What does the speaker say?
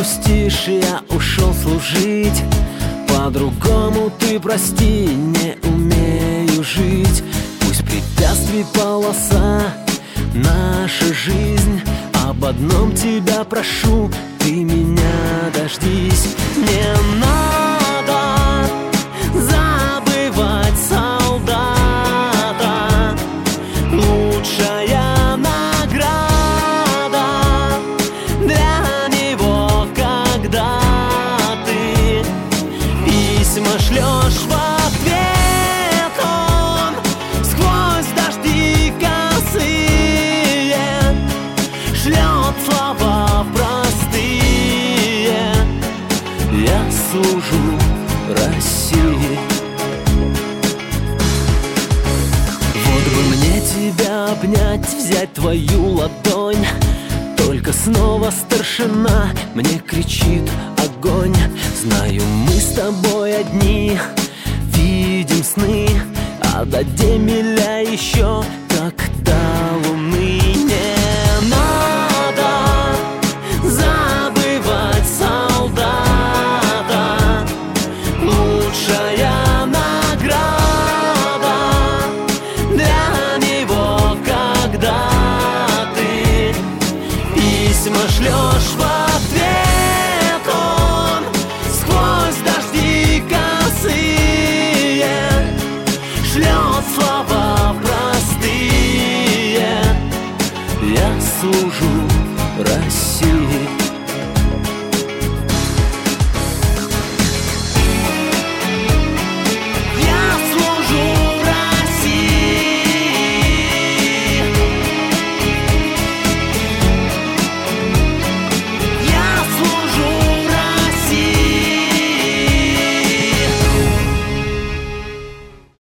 грустишь, я ушел служить. По-другому ты прости, не умею жить. Пусть препятствий полоса, наша жизнь. Об одном тебя прошу, ты меня дождись. Не надо забывать солдата. Лучшая награда для него, когда ты письма шлешь в ответ. Он сквозь дожди косые шлет слова простые. Я служу России. Вот бы мне тебя обнять, взять твою ладонь. Только снова старшина мне кричит огонь. Знаю, мы с тобой одни видим сны, а до Демеля еще как до луны. Не надо забывать солдата. Лучшая награда для него, когда ты письма шлешь в ответ. Он сквозь дожди косые шлет слова